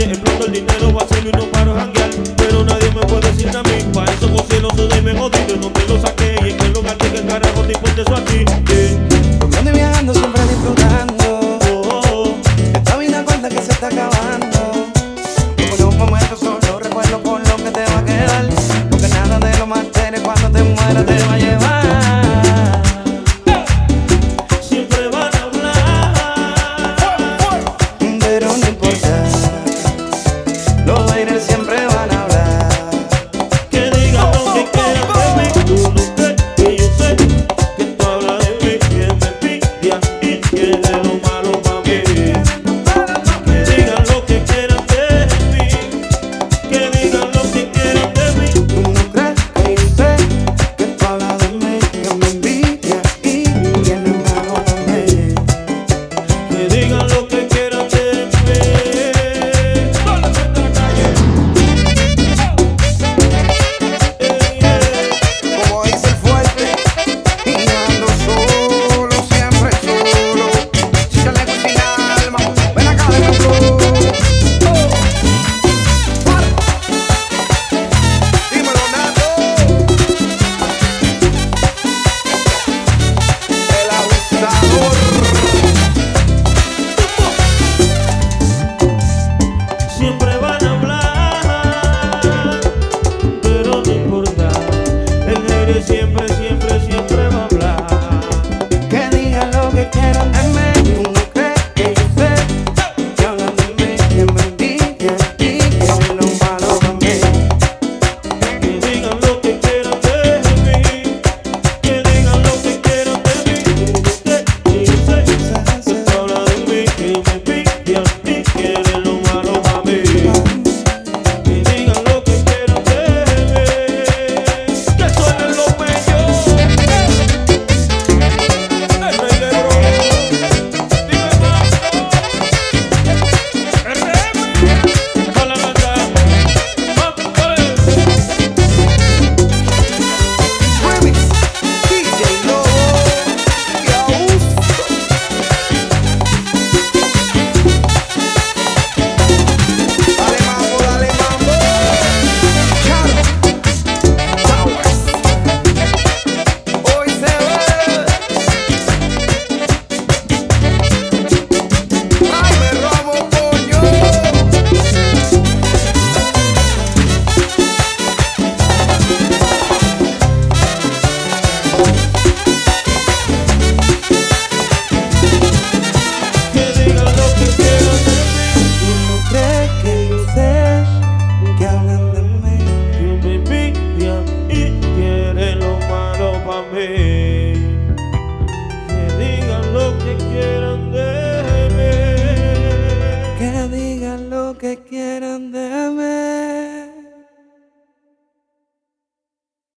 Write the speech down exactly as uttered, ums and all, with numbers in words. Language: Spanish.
calle, exploto el dinero, vacilo y no paro a janguear. Pero nadie me puede decir a mí, pa' eso gocé, no sudé y me jodí. De donde lo saqué y en qué lugar, de qué carajo te importa eso a ti. Yeah. Tomando y viajando, siempre disfrutando. Oh, oh, oh. Esta vida corta que se está acabando. Por un momento solo recuerdo por lo que te va a quedar. Porque nada de lo material cuando te mueras te va a llevar. Siempre van a hablar, Pero no importa, los haters siempre van a hablar. que digan lo que quieran de mí. Tú no crees que yo sé que tú hablas de mí, que me envidia y quieres lo malo para mí. Que digan lo que quieran de mí, que digan lo que quieran de mí. Tú no crees que yo sé que tú hablas de mí, que me envidia y tienes malo también. Que digan lo que quieran de mí. Como dice el fuerte, y ando solo, siempre solo. Si yo le gusta sin alma, ven acá de mi flow. Dímelo, Nato. El abusador. Siempre van a hablar, pero no importa. El aire siempre, siempre, siempre va a hablar. Que digan lo que quieran de mí. Tú no crees que yo sé que hablan de mí, que me envidian y quieren lo malo también. Que digan lo que quieran de mí, que digan lo que quieran de mí. Que yo sé que tú hablas de mí, que me envidian y quieren lo malo para mí. Que digan lo que quieran de mí, que suenen los bellos. El rey de bro, dime más. R M, con la banda, vamos a ver. Remix, D J Lobo y Augusto. Dale mambo, dale mambo. Charo, Towers. Hoy se ve. Ay, me robo pollo. Que digan lo que quieran de mí, Tú no crees que yo sé que hablan de mí. que me envidian y quieren lo malo para mí.